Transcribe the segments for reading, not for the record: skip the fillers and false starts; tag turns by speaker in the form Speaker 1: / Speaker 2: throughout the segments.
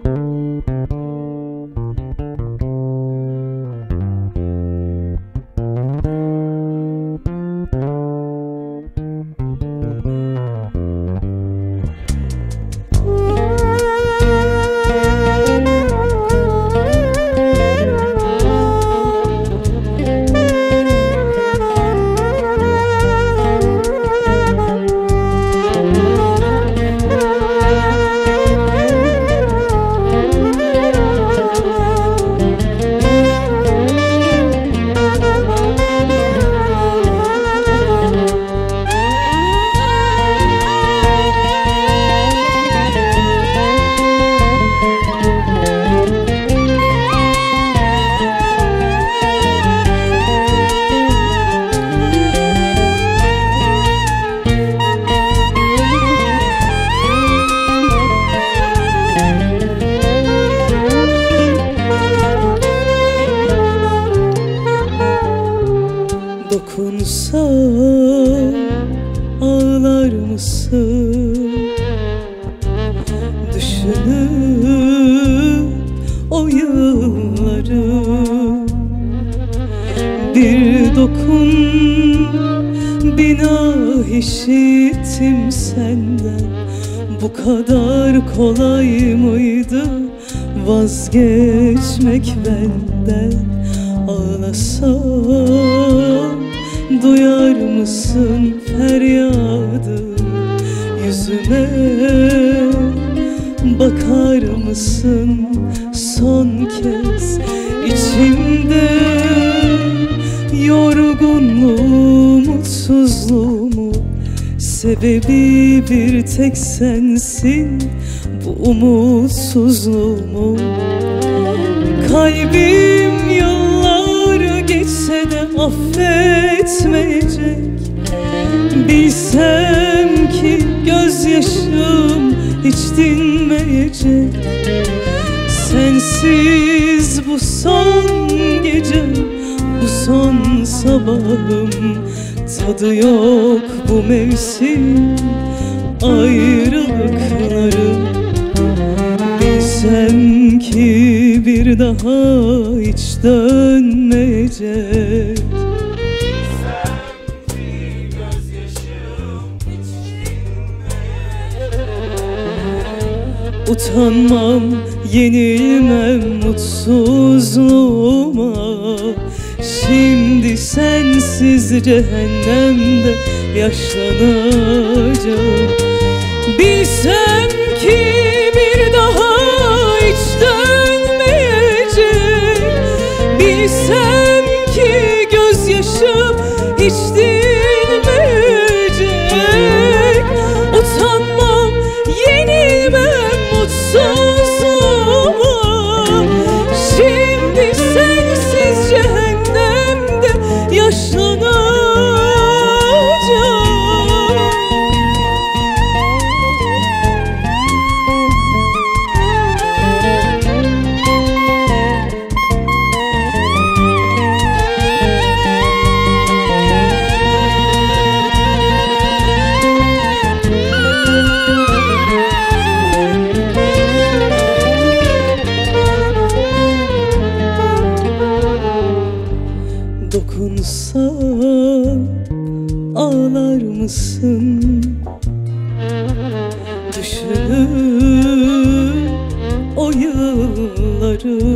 Speaker 1: Dokunsam ağlar mısın? Düşünüp o yılları bir dokun, binah işittim senden. Bu kadar kolay mıydı vazgeçmek benden? Ağlasam duyar mısın feryadı? Yüzüme bakar mısın son kez? İçimde yorgunluğu, mutsuzluğumu sebebi bir tek sensin. Bu umutsuzluğumu kalbim yıllar geçse de affetmeyecek. Bilsem ki gözyaşım hiç dinmeyecek. Sensiz bu son gecem, bu son sabahım, tadı yok bu mevsim ayrılıkların. Bilsem ki bir daha hiç dönmeyecek. Utanmam, yenilmem mutsuzluğuma. Şimdi sensiz cehennemde yaşlanacağım. Bilsem ki bir daha hiç dönmeyecek. Bilsem ki gözyaşım hiç dinmeyecek. Utanmam, yenilmem mutsuzluğuma. Şimdi sensiz cehennemde yaşlanacağım. Dokunsam ağlar mısın? Düşünüp o yılları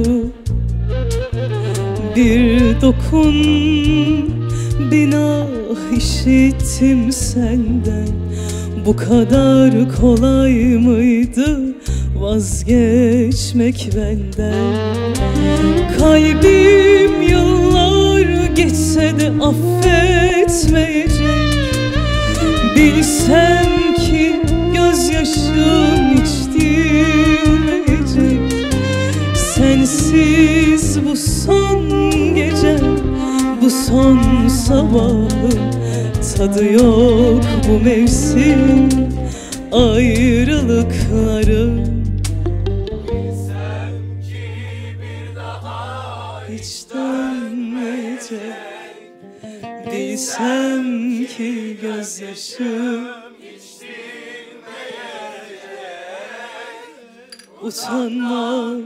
Speaker 1: bir dokun, binah işittim senden. Bu kadar kolay mıydı vazgeçmek benden? Kalbim yıllar geçse de affetmeyecek. Bilsem ki gözyaşım hiç dinmeyecek. Sensiz bu son gece, bu son sabahım, tadı yok bu mevsim ayrılıkların. Hiç dönmeyecek. Bilsem ki gözyaşım hiç dinmeyecek. utanmam.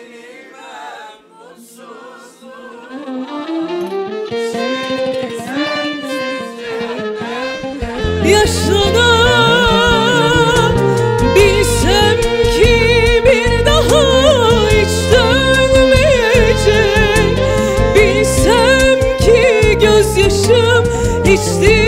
Speaker 1: Yaşlanan bilsem ki bir daha hiç dönmeyecek. Bilsem ki gözyaşım hiç